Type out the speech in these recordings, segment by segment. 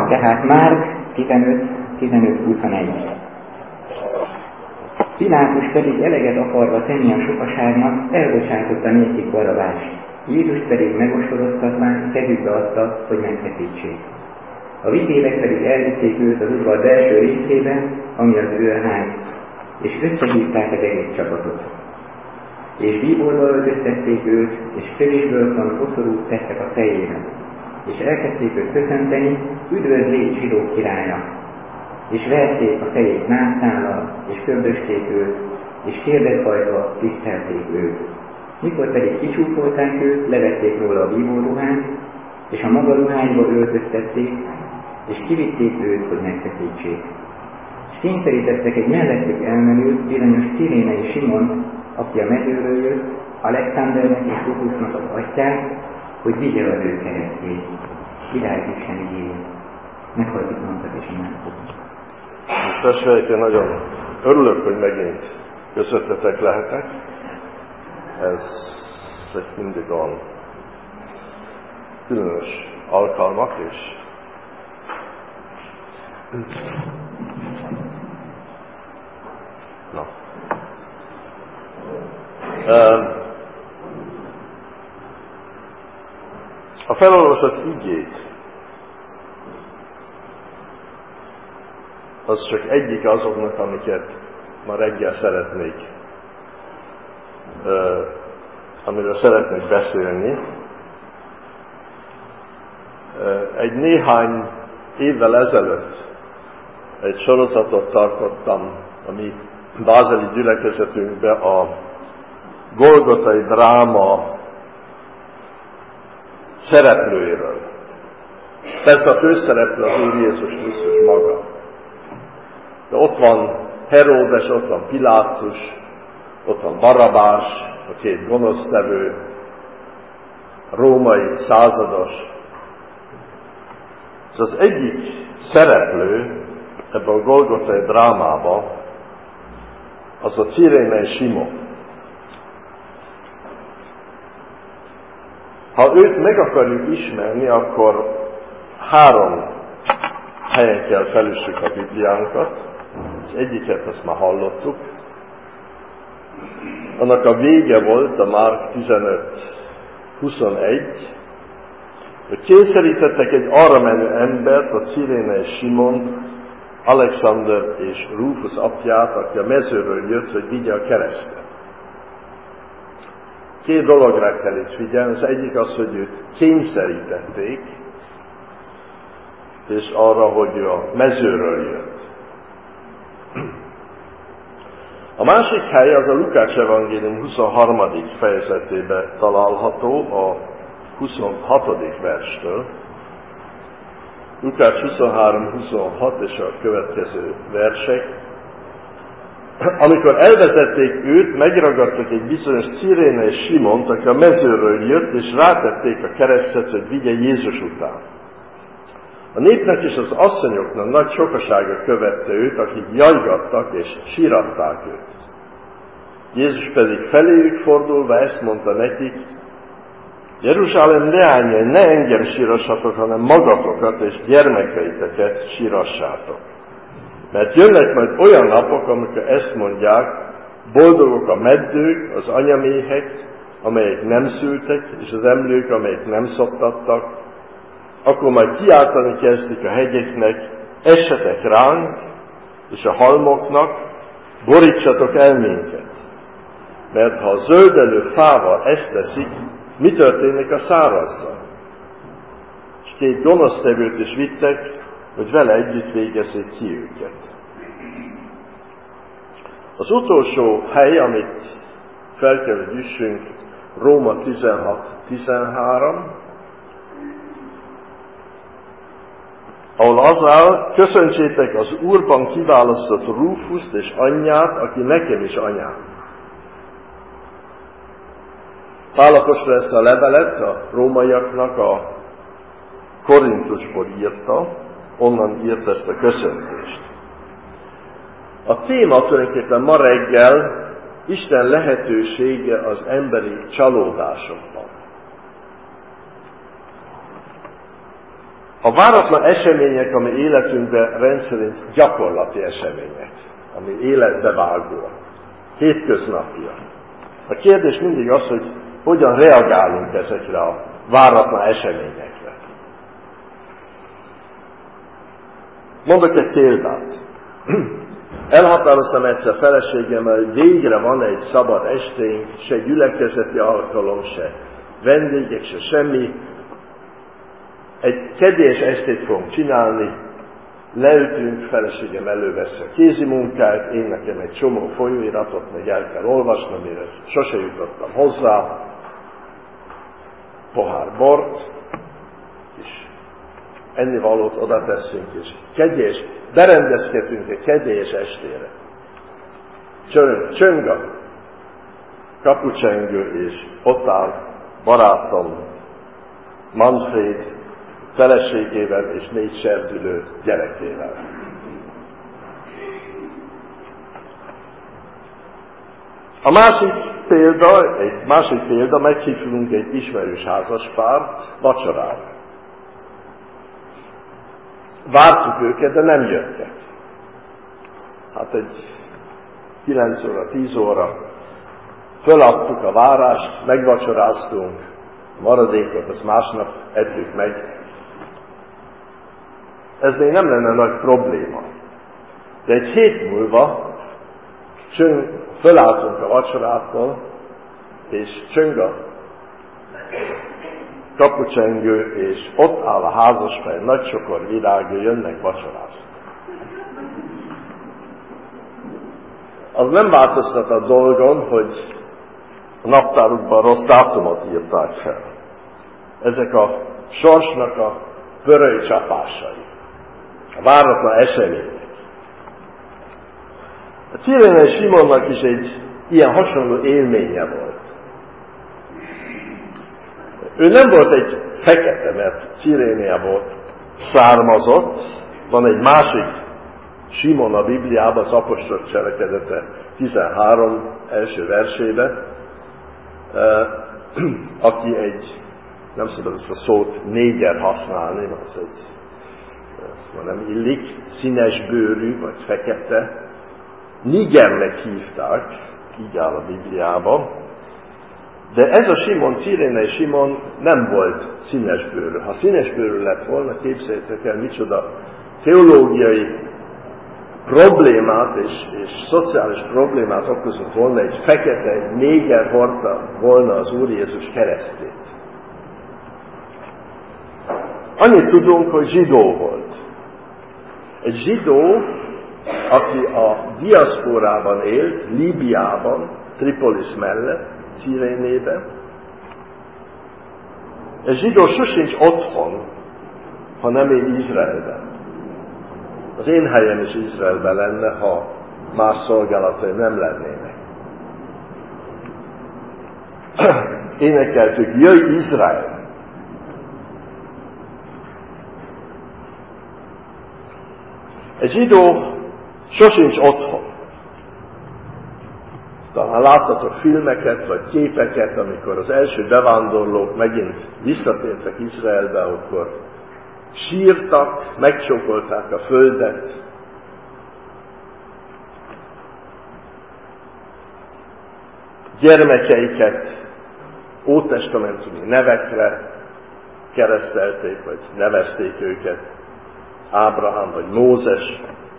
Tehát már 15-21. Pilátus pedig eleget akarva tenni a sokaságnak, elbocsátotta nékik Barabást. Jézus pedig megostoroztatván kezükbe adta, hogy megfeszítsék. A vitélek pedig elvitték őt az udvar belső részébe, ami az őrház, és összehívták az egész csapatot. És bíborba öltöztették őt, és kövésből koszorút tettek a fejére, és elkezdték őt köszönteni, üdvözlégy zsidó királya. És verték a fejét nászállal, és köbdösték őt, és kérdet hajtva tisztelték őt. Mikor pedig kicsúfolták őt, levették róla a bíborruhát, és a maga ruháiba öltöztették, és kivitték őt, hogy megfeszítsék. És kényszerítettek egy mellettük elmenőt, bizonyos Cirénei Simon, aki a mezőről jött, Alexandernek és Rufusnak az atyját, hogy vigye az ő keresztjét. Király Isten igéje. Meghalljuk magunkat és imádkozunk. Testvéreim, én nagyon örülök, hogy megint közöttetek lehetek. Ezek mindig olyan különös alkalmak, és a felolvasott igét az csak egyik azoknak, amiket ma reggel amiről szeretnék beszélni. Egy néhány évvel ezelőtt egy sorozatot tartottam a mi bázeli gyülekezetünkbe a Golgotai dráma szereplőiről. Persze a főszereplő az Úr Jézus Krisztus maga. De ott van Heródes, ott van Pilátus, ott van Barabás, a két gonosztevő, római százados. És az egyik szereplő ebben a Golgotai drámában az a Cirénei Simon. Ha őt meg akarjuk ismerni, akkor 3 helyen kell felüssük a Bibliánkat. Az egyiket, azt már hallottuk. Annak a vége volt a Márk 15-21, hogy kényszerítettek egy arra menő embert, a Cirénei Simont, Alexander és Rufus apját, aki a mezőről jött, hogy vigye a keresztre. 2 dologra kell itt figyelni. Az egyik az, hogy őt kényszerítették, és arra, hogy ő a mezőről jött. A másik hely az a Lukács evangélium 23. fejezetében található, a 26. verstől. Lukács 23-26 és a következő versek. Amikor elvezették őt, megragadtak egy bizonyos Cirénei Simont, aki a mezőről jött, és rátették a keresztet, hogy vigye Jézus után. A népnek és az asszonyoknak nagy sokasága követte őt, akik jajgattak és síratták őt. Jézus pedig feléjük fordulva ezt mondta nekik: Jeruzsálem leányai, ne engem sírassatok, hanem magatokat és gyermekeiteket sírassátok. Mert jönnek majd olyan napok, amikor ezt mondják: boldogok a meddők, az anyaméhek, amelyek nem szültek, és az emlők, amelyek nem szoptattak. Akkor majd kiáltani kezdik a hegyeknek: essetek ránk, és a halmoknak: borítsatok el minket. Mert ha a zöldelő fával ezt teszik, mi történik a szárazzal? És 2 gonosztevőt is vittek, hogy vele együtt végezzék ki őket. Az utolsó hely, amit fel kell, hogy üssünk, Róma 16-13, ahol az áll: köszöntsétek az Úrban kiválasztott Rufuszt és anyját, aki nekem is anyám. Pál apostol ezt a levelet a rómaiaknak a Korintusból írta, onnan írt ezt a köszöntést. A téma tulajdonképpen ma reggel Isten lehetősége az emberi csalódásokban. A váratlan események, ami életünkben rendszerint gyakorlati események, ami életbevágó, hétköznapja. A kérdés mindig az, hogy hogyan reagálunk ezekre a váratlan eseményekre. Mondok egy példát. Elhatároztam egyszer feleségemmel, hogy végre van egy szabad esténk, se gyülekezeti alkalom, se vendégek, se semmi. Egy kedélyes estét fogunk csinálni, leültünk, feleségem előveszi a kézi munkát, én nekem egy csomó folyóiratot meg el kell olvasnom, mire sose jutottam hozzá, pohár bort, és ennivalót oda teszünk, és kedélyes, berendezkedünk egy kedélyes estére. Csöng a kapucsengő, és ott áll barátom Manfred feleségével és 4 serdülő gyerekével. A másik példa, meghívunk egy ismerős házaspárt vacsorára. Vártuk őket, de nem jöttek. Hát egy 9 óra, 10 óra föladtuk a várást, megvacsoráztunk, a maradékot azt másnap ettük meg. Ez még nem lenne nagy probléma. De egy hét múlva fölálltunk a vacsorától, és csöng a kapucsengő, és ott áll a házaspár, nagy csokor virágja, jönnek vacsorázni. Az nem változtat a dolgon, hogy a naptárukban rossz dátumot írták fel. Ezek a sorsnak a pöröly csapásai. A váratlan események. A Cirénei Simonnak is egy ilyen hasonló élménye volt. Ő nem volt egy fekete, mert Cirénéából származott. Van egy másik Simon a Bibliában, az apostolok cselekedete 13 első versében, aki egy, nem szabad ezt a szót néger használni, mert az egy, azt nem illik, színes bőrű, vagy fekete. Nigernek hívták, így áll a Bibliában, de ez a Simon, Cirénei Simon nem volt színesbőrű. Ha színesbőrű lett volna, képzeljétek el, micsoda teológiai problémát és szociális problémát okozott volna, egy fekete, egy néger hordta volna az Úr Jézus keresztét. Annyit tudunk, hogy zsidó volt. Egy zsidó, aki a diaszporában élt, Líbiában, Tripolis mellett, Cirénében. Egy zsidó sosincs otthon, ha nem él Izraelben. Az én helyem is Izraelben lenne, ha más szolgálataim nem lennének. Énekeltük, jöjj Izrael! Egy zsidó sosincs otthon. Talán láttatok filmeket, vagy képeket, amikor az első bevándorlók megint visszatértek Izraelbe, akkor sírtak, megcsókolták a földet. Gyermekeiket ótestamentumi nevekre keresztelték, vagy nevezték őket, Ábrahám vagy Mózes.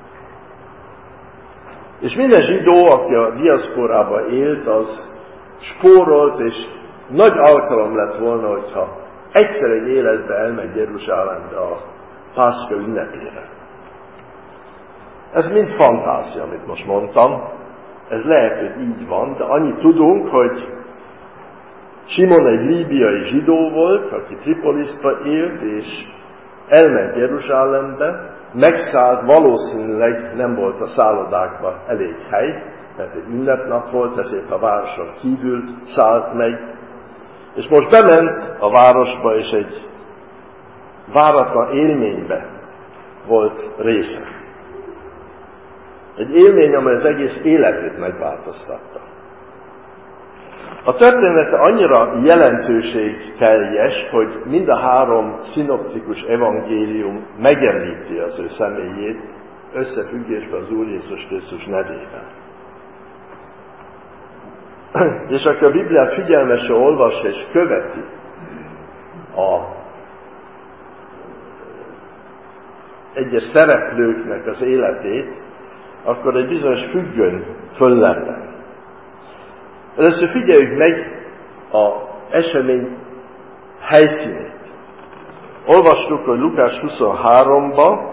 És minden zsidó, aki a diaszporában élt, az spórolt, és nagy alkalom lett volna, hogyha egyszer egy életbe elmegy Jeruzsálembe a Pászka ünnepére. Ez mind fantázia, amit most mondtam. Ez lehet, hogy így van, de annyit tudunk, hogy Simon egy líbiai zsidó volt, aki Tripolisba élt, és elment Jeruzsálembe, megszállt, valószínűleg nem volt a szállodákban elég hely, mert egy ünnepnap volt, ezért a városon kívül szállt meg, és most bement a városba, és egy váratlan élménybe volt része. Egy élmény, amely az egész életét megváltoztatta. A története annyira jelentőségteljes, hogy mind a 3 szinoptikus evangélium megemlíti az ő személyét összefüggésben az Úr Jézus Krisztus nevében. És aki a Bibliát figyelmesen olvassa és követi egyes szereplőknek az életét, akkor egy bizonyos függöny föllebben. Először figyeljük meg az esemény helyszínét. Olvastuk, hogy Lukás 23-ban,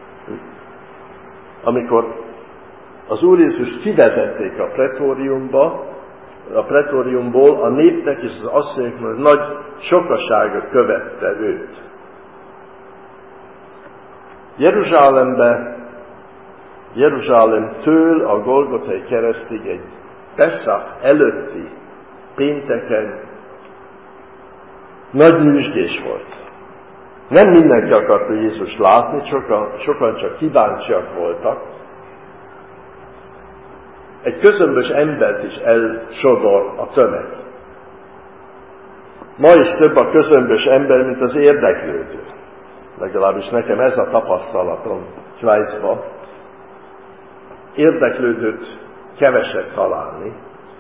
amikor az Úr Jézus kivezették a pretóriumból a népnek és az asszonyoknak nagy sokasága követte őt. Jeruzsálemtől a Golgotai keresztig egy Peszach előtti pénteken nagy nyüzsgés volt. Nem mindenki akarta Jézust látni, sokan csak kíváncsiak voltak. Egy közömbös embert is elsodor a tömeg. Ma is több a közömbös ember, mint az érdeklődő. Legalábbis nekem ez a tapasztalatom Svájcban. Érdeklődőt keveset találni.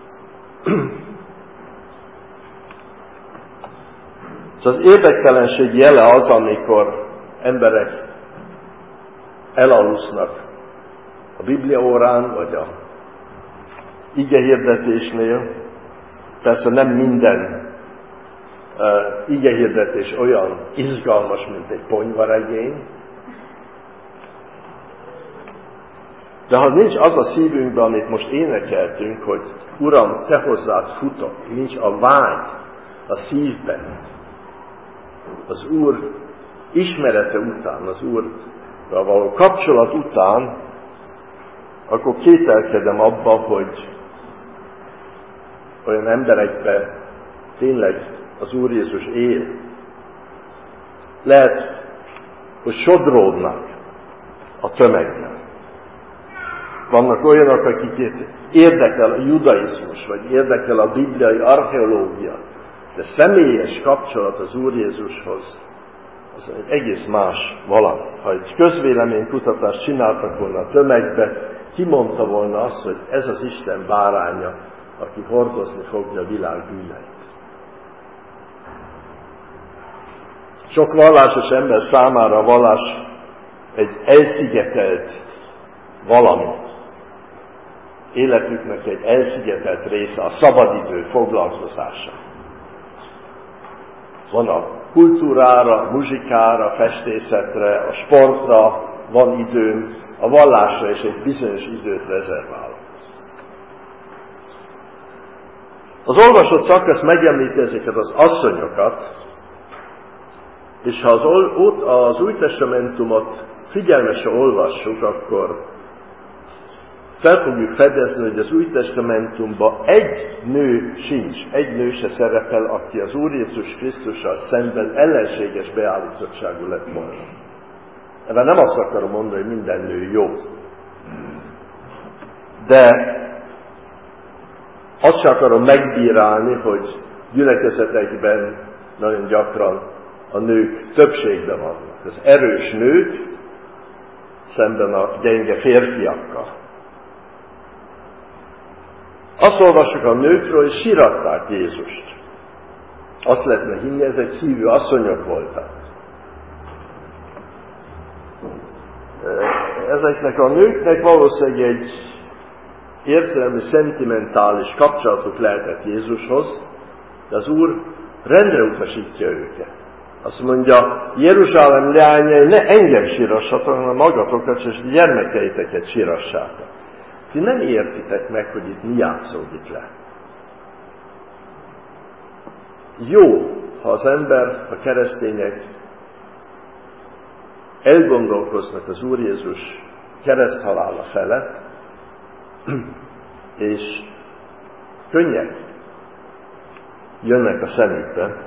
Szóval az érdektelenség jele az, amikor emberek elalusznak a bibliaórán, vagy a igehirdetésnél. Persze nem minden igehirdetés olyan izgalmas, mint egy ponyvaregény. De ha nincs az a szívünkben, amit most énekeltünk, hogy Uram, Te hozzád futok, nincs a vágy a szívben, az Úr ismerete után, az Úrral való kapcsolat után, akkor kételkedem abban, hogy olyan emberekben tényleg az Úr Jézus él. Lehet, hogy sodródnak a tömegben. Vannak olyanok, akiket érdekel a judaizmus, vagy érdekel a bibliai archeológia, de személyes kapcsolat az Úr Jézushoz, az egy egész más valami. Ha egy közvéleménykutatást csináltak volna a tömegbe, ki mondta volna azt, hogy ez az Isten báránya, aki hordozni fogja a világ bűneit. Sok vallásos ember számára a vallás egy elszigetelt valami. Életüknek egy elszigetelt része, a szabadidő foglalkozása. Van a kultúrára, a muzsikára, a festészetre, a sportra, van időm, a vallásra és egy bizonyos időt rezerválok. Az olvasott szakasz megemlíti ezeket az asszonyokat, és ha az Új Testamentumot figyelmesen olvassuk, akkor fel fogjuk fedezni, hogy az Új Testamentumban egy nő sincs, egy nő se szerepel, aki az Úr Jézus Krisztussal szemben ellenséges beállítottságú lett volna. Ebben nem azt akarom mondani, hogy minden nő jó. De azt sem akarom megbírálni, hogy gyülekezetekben nagyon gyakran a nők többségben vannak. Az erős nők szemben a gyenge férfiakkal. Azt olvassuk a nőkről, hogy síratták Jézust. Azt lehetne hinni, ezek hívő asszonyok voltak. Ezeknek a nőknek valószínűleg egy érzelmi, szentimentális kapcsolatuk lehetett Jézushoz, de az Úr rendre utasítja őket. Azt mondja, Jeruzsálem leányai, ne engem sírassatok, hanem magatokat és gyermekeiteket sírassátok. Ti nem értitek meg, hogy itt mi játszódik le. Jó, ha az ember, a keresztények elgondolkoznak az Úr Jézus kereszthalála felett, és könnyek jönnek a szemükbe.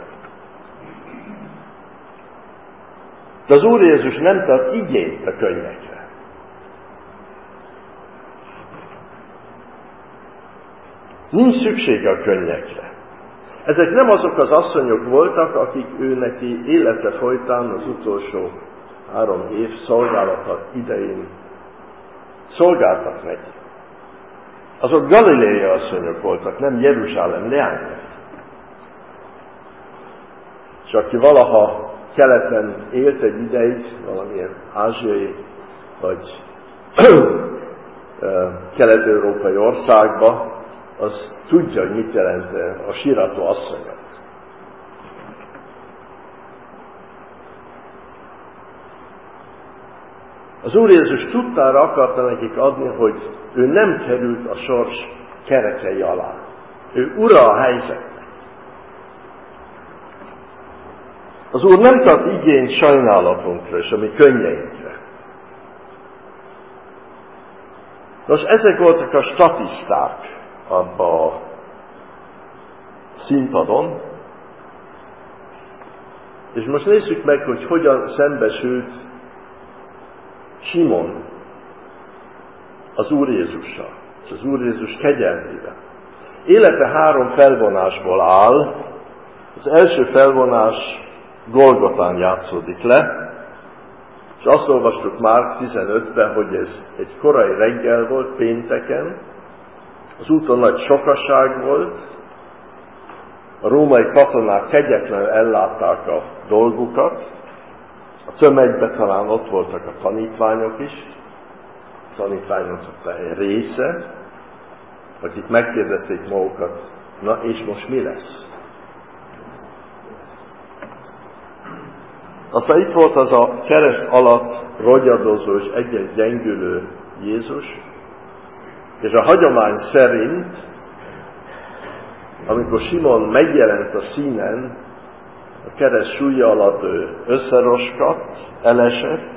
De az Úr Jézus nem tart igényt a könnyekre. Nincs szüksége a könnyekre. Ezek nem azok az asszonyok voltak, akik ő neki élete folytán az utolsó 3 év szolgálata idején szolgáltak neki. Azok galileai asszonyok voltak, nem Jeruzsálem leányok. És aki valaha keleten élt egy ideig, valamilyen ázsiai vagy kelet-európai országba, az tudja, hogy mit jelent a sírató asszonyok. Az Úr Jézus tudtára akarta nekik adni, hogy ő nem került a sors kerekei alá. Ő ura a helyzetnek. Az Úr nem tart igényt sajnálatunkra és a mi könnyeinkre. Nos, ezek voltak a statiszták abba a színpadon. És most nézzük meg, hogy hogyan szembesült Simon az Úr Jézussal, és az Úr Jézus kegyelmével. Élete 3 felvonásból áll. Az első felvonás Golgotán játszódik le, és azt olvastuk Márk 15-ben, hogy ez egy korai reggel volt, pénteken, az úton nagy sokaság volt, a római katonák kegyetlenül ellátták a dolgukat, a tömegben talán ott voltak a tanítványok is, a tanítványok egy része, akik megkérdezték magukat, na és most mi lesz? Aztán itt volt az a kereszt alatt rogyadozó és egyes gyengülő Jézus, és a hagyomány szerint, amikor Simon megjelent a színen, a kereszt súlya alatt ő összeroskadt, elesett.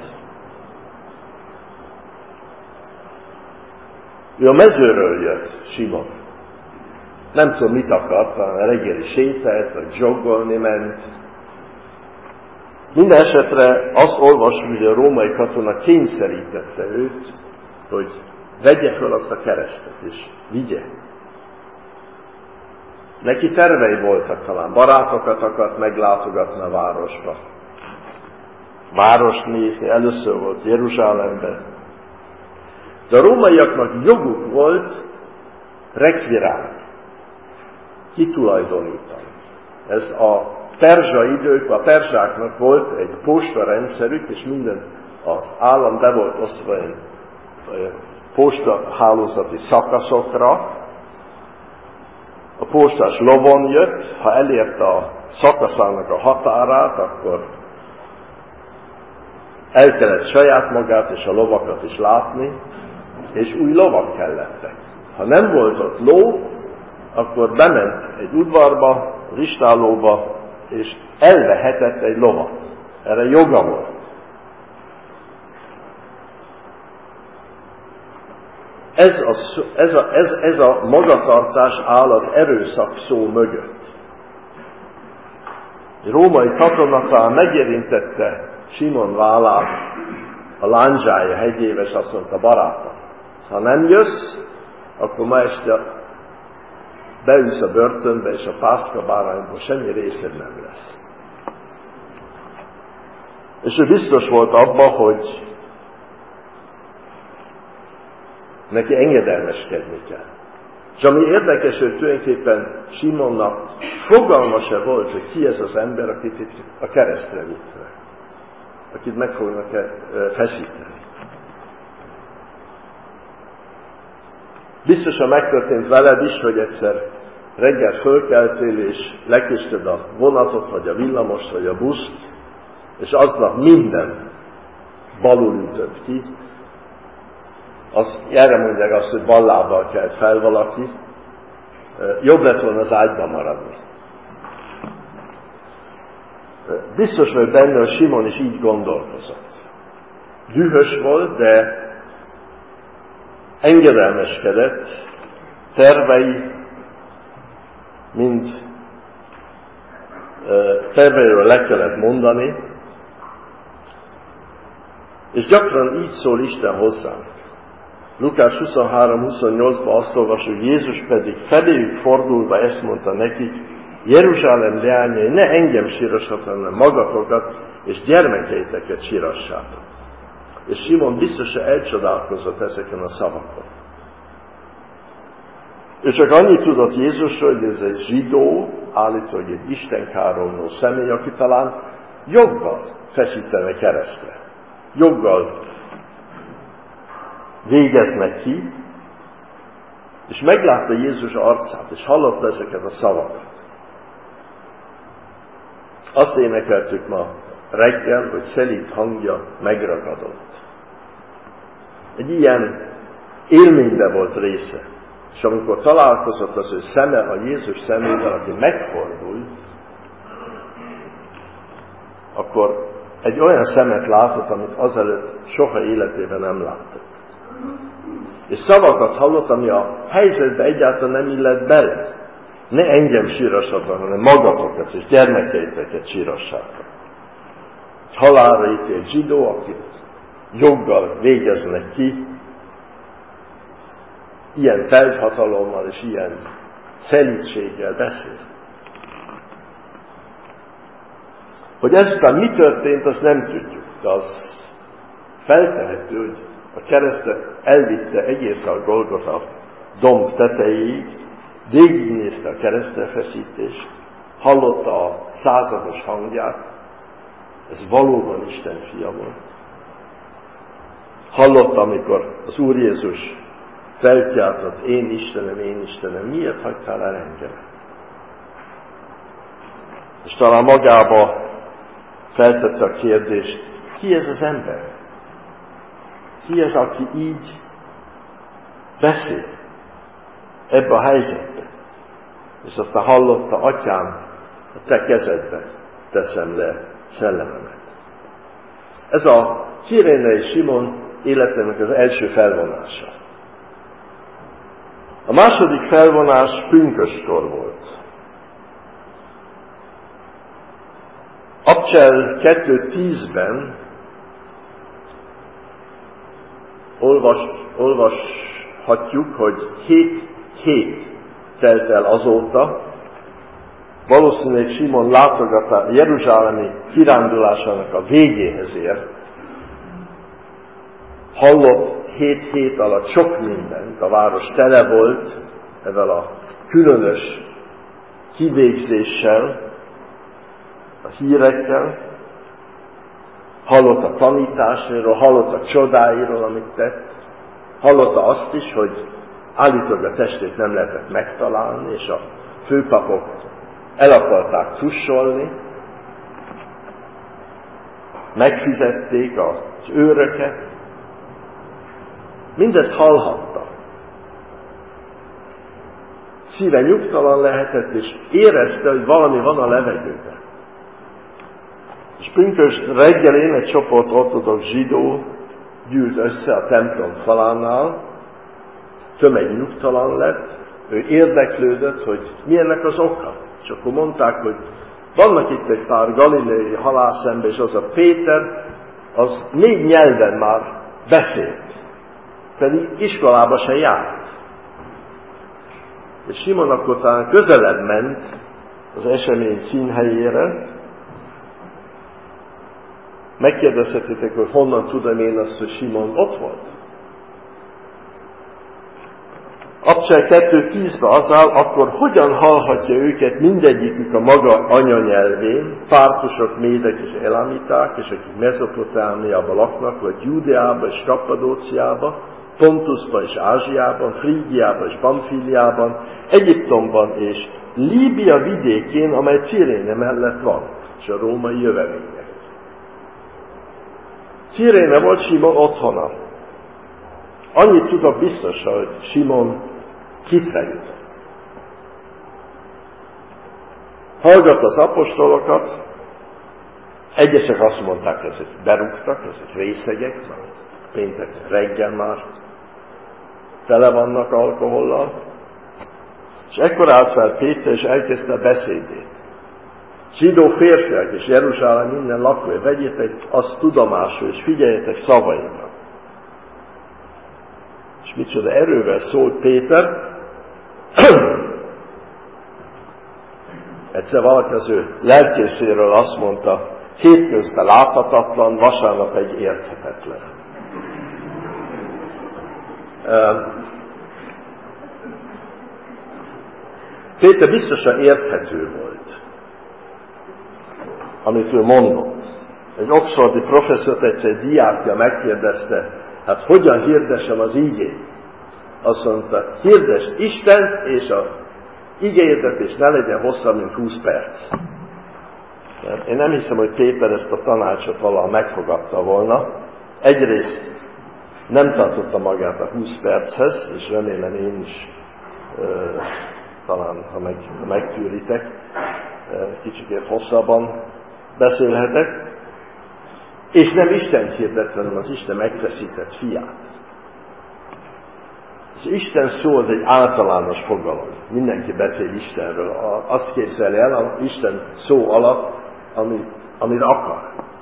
Ő a mezőről jött, Simon. Nem tudom, mit akart, talán reggeli sétált, vagy joggolni ment. Minden esetre azt olvasjuk, hogy a római katona kényszerítette őt, hogy vegye fel azt a keresztet, és vigye. Neki tervei voltak talán, barátokat akart meglátogatni a városba. Várost nézni, először volt Jeruzsálemben. De a rómaiaknak joguk volt rekvirálni, kitulajdonítani. Ez a perzsa időkben, a perzsáknak volt egy postarendszerük, és minden az állam be volt osztva postahálózati szakaszokra. A postás lovon jött, ha elérte a szakaszának a határát, akkor el kellett saját magát és a lovakat is látni, és új lovak kellettek. Ha nem volt ott ló, akkor bement egy udvarba, listálóba, és elvehetett egy lovat. Erre joga volt. Ez a magatartás áll az erőszak szó mögött. Egy római katona talán megérintette Simon vállát a Lándzsája hegyébe, és azt mondta, barátom, ha nem jössz, akkor ma este beülsz a börtönbe, és a pászkabárányból semmi részed nem lesz. És ő biztos volt abban, hogy neki engedelmeskedni kell. És ami érdekes, hogy tulajdonképpen Simonnak fogalma se volt, hogy ki ez az ember, akit itt a keresztre vitte, akit meg fognak feszíteni. Biztosan megtörtént veled is, hogy egyszer reggel fölkeltél, és leküzdted a vonatot, vagy a villamost, vagy a buszt, és aznap minden balul ütött ki. Erre mondják azt, hogy ballábbal kelt fel valaki. Jobb lett volna az ágyban maradni. Biztos vagy benne, hogy Simon is így gondolkozott. Dühös volt, de engedelmeskedett, tervei, terveiről le kellett mondani, és gyakran így szól Isten hozzánk. Lukás 23-28-ban azt olvasjuk, hogy Jézus pedig feléjük fordulva ezt mondta nekik, Jeruzsálem leányai, ne engem sírassatok, hanem magatokat és gyermekeiteket sírassátok. És Simon biztosan elcsodálkozott ezeken a szavakon. Ő csak annyit tudott Jézusról, hogy ez egy zsidó, állítólag egy istenkáromló személy, aki talán joggal feszítene keresztre. Joggal végeznek ki, és meglátta Jézus arcát, és hallotta ezeket a szavakat. Azt énekeltük ma reggel, hogy szelíd hangja megragadott. Egy ilyen élménybe volt része. És amikor találkozott az ő szeme a Jézus szemével, aki megfordult, akkor egy olyan szemet látott, amit azelőtt soha életében nem látott. És szavakat hallott, ami a helyzetbe egyáltalán nem illett bele. Ne engem sírassatok, hanem magatokat és gyermekeiteket sírassátok. Egy halálra ítélt zsidó, akit joggal végeznek ki, ilyen felhatalommal és ilyen szelídséggel beszél. Hogy ezután mi történt, azt nem tudjuk, de az feltehető, hogy a keresztet elvitte egész a Golgota domb tetejéig, végignézte a keresztelfeszítést, hallotta a százados hangját, ez valóban Isten fia volt. Hallotta, amikor az Úr Jézus felkiáltott, én Istenem, miért hagytál el engem? És talán magába feltette a kérdést, ki ez az ember? Ki az, aki így beszél ebbe a helyzetbe? És aztán hallotta, Atyám, a te kezedbe teszem le szellememet. Ez a Cirénei Simon életének az első felvonása. A második felvonás pünköstkor volt. Abcsel 2:10-ben olvashatjuk, hogy 7 hét telt el azóta, valószínűleg Simon jeruzsálemi kirándulásának a végéhez ért. Hallott 7 hét alatt sok mindent, a város tele volt ezzel a különös kivégzéssel, a hírekkel, hallotta a tanításairól, hallotta a csodáiról, amit tett, hallotta azt is, hogy állítólag a testét nem lehetett megtalálni, és a főpapok el akarták tussolni, megfizették az őröket, mindezt hallhatta. Szíve nyugtalan lehetett, és érezte, hogy valami van a levegőben. És pünkösd reggelén egy csoport ortodox zsidó gyűlt össze a templom falánál, tömeg nyugtalan lett, ő érdeklődött, hogy mi ennek az oka. És akkor mondták, hogy vannak itt egy pár galileai halászember, és az a Péter, az 4 nyelven már beszélt, pedig iskolába se járt. És Simon akkor talán közelebb ment az esemény színhelyére. Megkérdezhetitek, hogy honnan tudom én azt, hogy Simon ott volt? Abcsel 2:10-ben az áll, akkor hogyan hallhatja őket mindegyikük a maga anyanyelvén, pártusok, médek és elamiták, és akik Mezopotámiában laknak, vagy Júdeában és Kappadóciában, Pontusban és Ázsiában, Frígiában és Pamfíliában, Egyiptomban és Líbia vidékén, amely Ciréne mellett van, és a római jövevények. Ciréne volt Simon otthona. Annyit tudok biztosan, hogy Simon hitre jutott. Hallgatta az apostolokat, egyesek azt mondták, hogy ezek berúgtak, ezek részegek, péntek reggel már tele vannak alkohollal, és ekkor állt fel Péter, és elkezdte a beszédét. Zsidó férfiak és Jeruzsálem minden lakója, vegyétek azt tudomásul, és figyeljetek szavaimra. És micsoda erővel szólt Péter, Egyszer valaki az ő lelkészéről azt mondta, hétközben láthatatlan, vasárnap egy érthetetlen. Péter biztosan érthető volt, amit ő mondott. Egy oxfordi professzort egyszer egy diákja megkérdezte, hát hogyan hirdessem az igét? Azt mondta, hirdesd Istent, és az igéhirdetés ne legyen hosszabb, mint 20 perc. Én nem hiszem, hogy Péter ezt a tanácsot valaha megfogadta volna. Egyrészt nem tartotta magát a 20 perchez, és remélem én is, talán ha megtűritek, kicsikét hosszabban beszélhetek. És nem Isten hirdet, hanem az Isten megfeszített fiát. Az Isten szó az egy általános fogalom. Mindenki beszél Istenről. Azt képzeli el az Isten szó alatt, amire akar.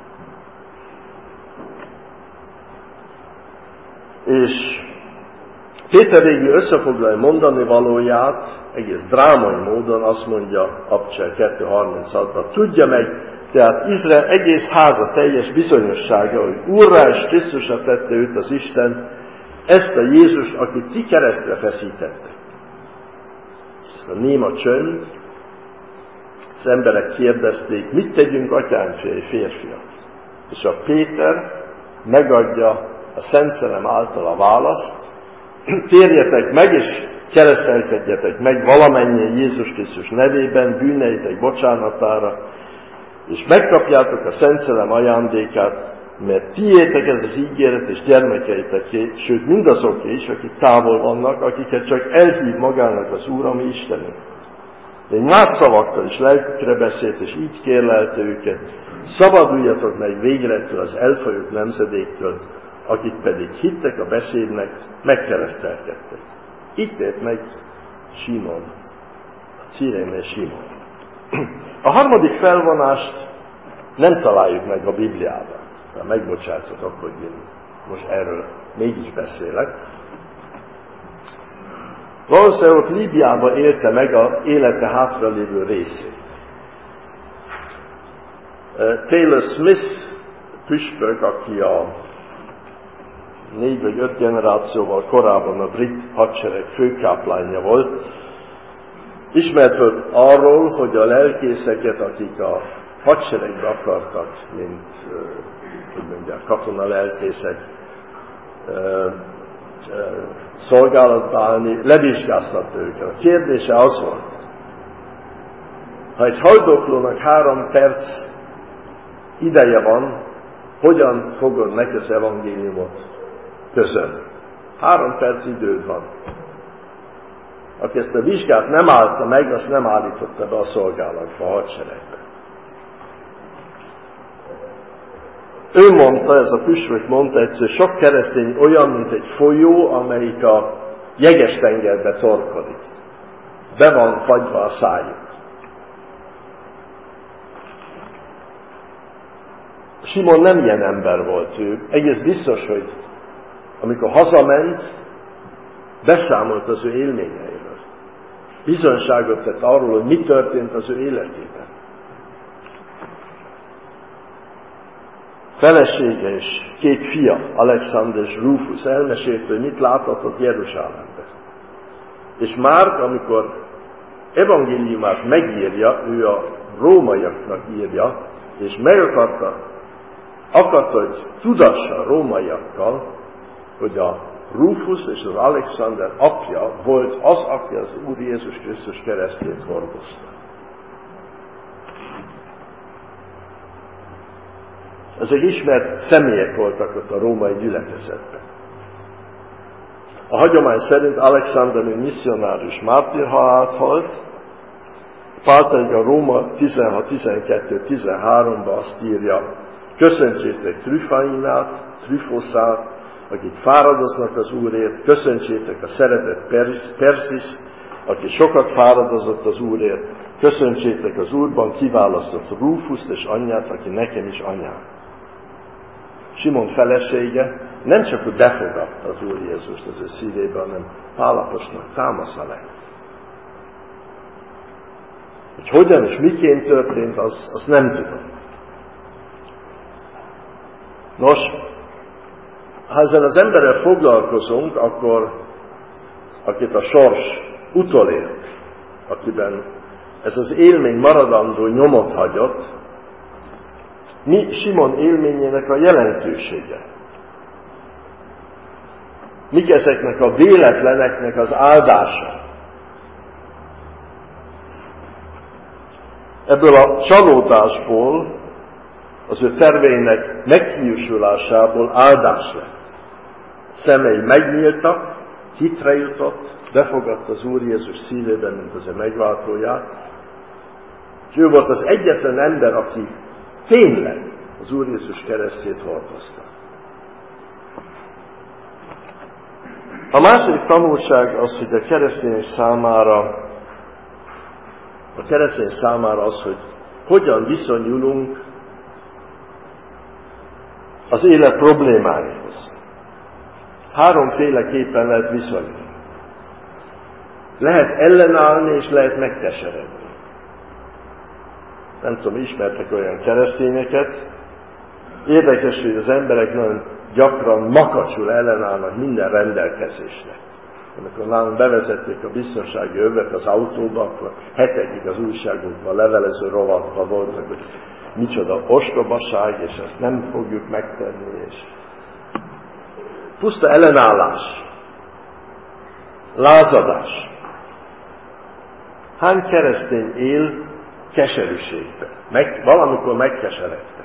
És Péter végül összefoglalja mondani valóját, egész drámai módon azt mondja Abcsel 2.36-ban, tudja meg, tehát Izrael egész háza teljes bizonyossága, hogy Úrrá és Krisztusra tette őt az Isten, ezt a Jézus, akit ti keresztre feszítettek. Ezt a néma csönd, az emberek kérdezték, mit tegyünk atyám férfiak? És a Péter megadja a Szent Szellem által a választ, térjetek meg és keresztelkedjetek meg valamennyien Jézus Krisztus nevében bűneitek bocsánatára, és megkapjátok a Szent Szellem ajándékát, mert tiétek ez az ígéret és gyermekeiteké, sőt mindazoké is, akik távol vannak, akiket csak elhív magának az Úr, ami Istenünk. Egy más szavakkal is lelkükre beszélt, és így kérlelte őket, szabaduljatok meg végre ettől az elfajult nemzedéktől, akik pedig hittek a beszédnek, megkeresztelkedtek. Itt tért meg Simon, a Ciréné Simon. A harmadik felvonást nem találjuk meg a Bibliában. De megbocsátatok, hogy én most erről mégis beszélek. Valószínűleg ott Líbiában élte meg az élete hátralévő részét. Taylor Smith püspök, aki a 4 vagy 5 generációval korábban a brit hadsereg főkáplánja volt, ismert volt arról, hogy a lelkészeket, akik a hadseregbe akartak, mint hogy mondják, katona lelkészek szolgálatba állni, levizsgáztatta őket. A kérdése az volt, ha egy haldoklónak 3 perc ideje van, hogyan fogod neki az evangéliumot közölni? 3 perc időd van. Aki ezt a vizsgát nem állta meg, azt nem állította be a szolgálatba, a hadseregbe. Ő mondta, ez a püspök mondta egyszer, sok keresztény olyan, mint egy folyó, amelyik a jeges tengerbe torkolik. Be van fagyva a szájuk. Simon nem ilyen ember volt ő. Egész biztos, hogy amikor hazament, beszámolt az ő élményeiről. Bizonyságot tett arról, hogy mi történt az ő életében. Felesége és 2 fia, Alexander és Rufus elmesélte, hogy mit láthatott Jeruzsálemben. És Márk, amikor evangéliumát megírja, ő a rómaiaknak írja, és meg akarta, hogy tudassa a rómaiakkal, hogy a Rufus és az Alexander apja volt az, aki az Úr Jézus Krisztus keresztjét hordozta. Ezek ismert személyek voltak ott a római gyülekezetben. A hagyomány szerint Alexander egy misszionárius mártírhalált halt, Pál pedig a Róma 16-12-13-ban azt írja, köszöntsétek Trüfainát, Trüfoszát, akik fáradoznak az Úrért, köszöntsétek a szeretett Perszis, aki sokat fáradozott az Úrért, köszöntsétek az Úrban kiválasztott Rúfuszt és anyját, aki nekem is anyám. Simon felesége nem csak, hogy befogadta az Úr Jézust az ő szívébe, hanem Pál apostolnak támasza lett. Hogy hogyan és miként történt, azt nem tudom. Nos, ha ezzel az emberrel foglalkozunk, akkor akit a sors utolért, akiben ez az élmény maradandó nyomot hagyott, mi Simon élményének a jelentősége? Mik ezeknek a véletleneknek az áldása? Ebből a csalódásból, az ő terveinek meghiúsulásából áldás lett. Szemei megnyíltak, hitre jutott, befogadta az Úr Jézus szívében, mint az ő megváltóját, és ő volt az egyetlen ember, aki tényleg az Úr Jézus keresztjét hordozta. A második tanulság az, hogy a keresztény számára az, hogy hogyan viszonyulunk az élet problémáihoz. Háromféleképpen lehet viszonyulni. Lehet ellenállni, és lehet megkeseredni. Nem tudom, ismertek olyan keresztényeket. Érdekes, hogy az emberek nagyon gyakran makacsul ellenállnak minden rendelkezésnek. Amikor nálunk bevezették a biztonsági övet az autóba, akkor hetekig az újságokban, levelező rovatban voltak, hogy micsoda ostobaság, és ezt nem fogjuk megtenni, és puszta ellenállás, lázadás. Hány keresztény él keserűségben? Valamikor megkeseredtek.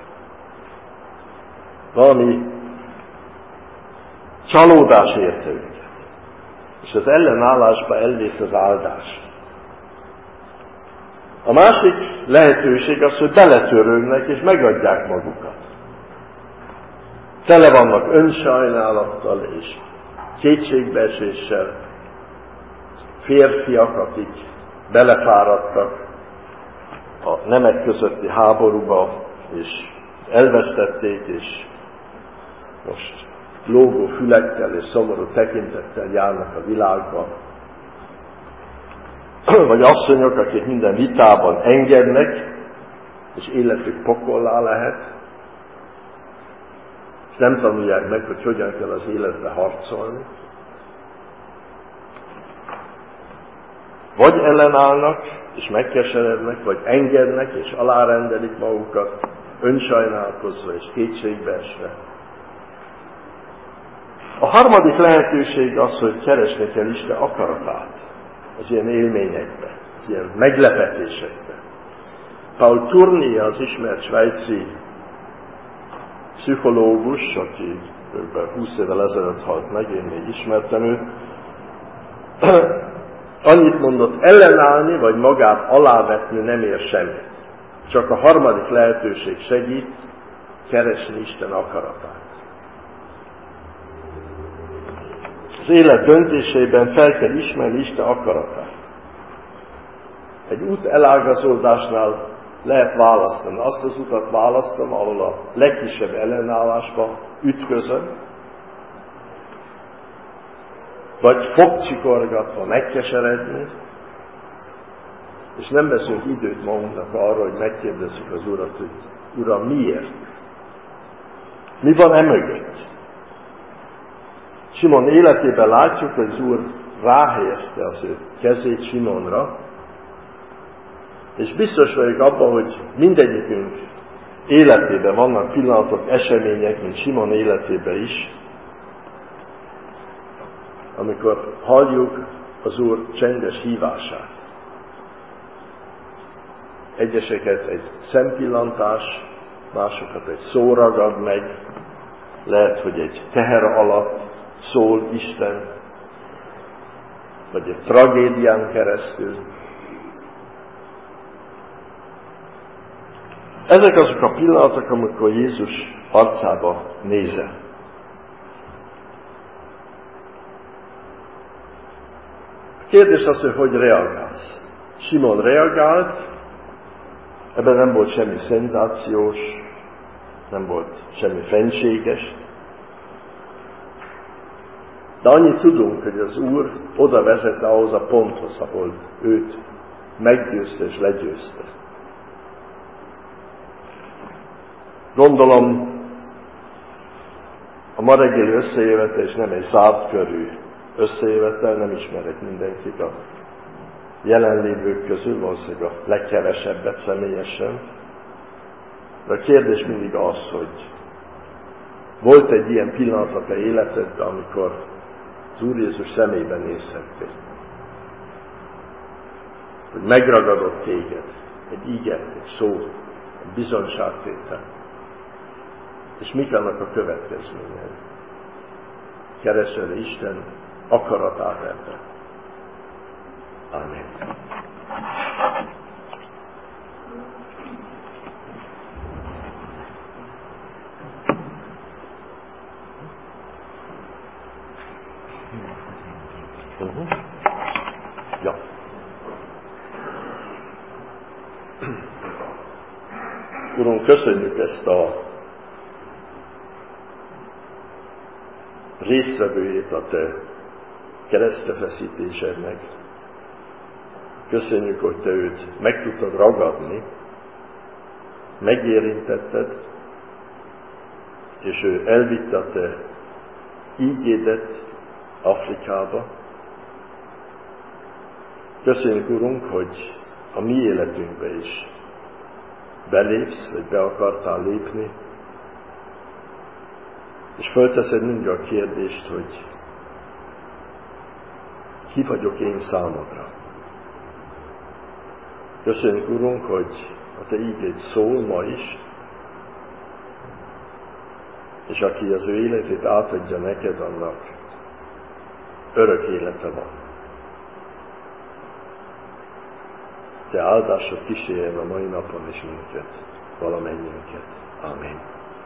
Valami csalódás érte őket. És az ellenállásba elvész az áldás. A másik lehetőség az, hogy beletörődnek és megadják magukat. Tele vannak önsajnálattal és kétségbeeséssel. Férfiak, akik belefáradtak a nemek közötti háborúba, és elvesztették, és most lógó fülekkel és szomorú tekintettel járnak a világban. Vagy asszonyok, akik minden vitában engednek, és életük pokollá lehet, és nem tanulják meg, hogy hogyan kell az életbe harcolni. Vagy ellenállnak, és megkeserednek, vagy engednek, és alárendelik magukat, önsajnálkozva és kétségbeesve. A harmadik lehetőség az, hogy keresni kell Isten akaratát az ilyen élményekben, az ilyen meglepetésekben. Paul Tournier, az ismert svájci pszichológus, aki kb. 20 évvel ezelőtt halt meg, én még ismertem őt, annyit mondott, ellenállni vagy magát alávetni nem ér semmit. Csak a harmadik lehetőség segít keresni Isten akaratát. Az élet döntéseiben fel kell ismerni Isten akaratát. Egy út elágazódásnál lehet választani. Azt az utat választom, ahol a legkisebb ellenállásba ütközöm, vagy fogcsikorgatva megkeseredni, és nem veszünk időt magunknak arra, hogy megkérdezzük az Urat, hogy Uram, miért? Mi van emögött? Simon életében látjuk, hogy az Úr ráhelyezte az ő kezét Simonra, és biztos vagyok abban, hogy mindegyikünk életében vannak pillanatok, események, mint Simon életében is, amikor halljuk az Úr csendes hívását. Egyeseket egy szempillantás, másokat egy szó ragad meg, lehet, hogy egy teher alatt szól Isten, vagy egy tragédián keresztül. Ezek azok a pillanatok, amikor Jézus arcába nézel. A kérdés az, hogy reagálsz. Simon reagált, ebben nem volt semmi szenzációs, nem volt semmi fenséges. De annyit tudunk, hogy az Úr oda vezette ahhoz a ponthoz, ahol őt meggyőzte és legyőzte. Gondolom, a ma reggeli összejövetel is nem egy zárt körű összejövetel, nem ismerek mindenkit a jelenlévők közül, valószínűleg a legkevesebbet személyesen. De a kérdés mindig az, hogy volt egy ilyen pillanat a te életedben, amikor az Úr Jézus szemébe nézhettél, hogy megragadott téged, egy ige, egy szó, egy bizonyságtétel. És mik annak a következményei? Keresel Isten akaratát ebben. Amen. Ja. Urunk, köszönjük ezt a résztvevőjét a te keresztfeszítésednek. Köszönjük, hogy te őt meg tudtad ragadni, megérintetted, és ő elvitte a te ígédet Afrikába. Köszönjük, Urunk, hogy a mi életünkbe is belépsz, vagy be akartál lépni, és fölteszed mindig a kérdést, hogy ki vagyok én számodra. Köszönjük, Urunk, hogy a te ígéd szól ma is, és aki az ő életét átadja neked, annak örök élete van. Te áldásod kísérjen a mai napon is minket, valamennyiünket. Amen.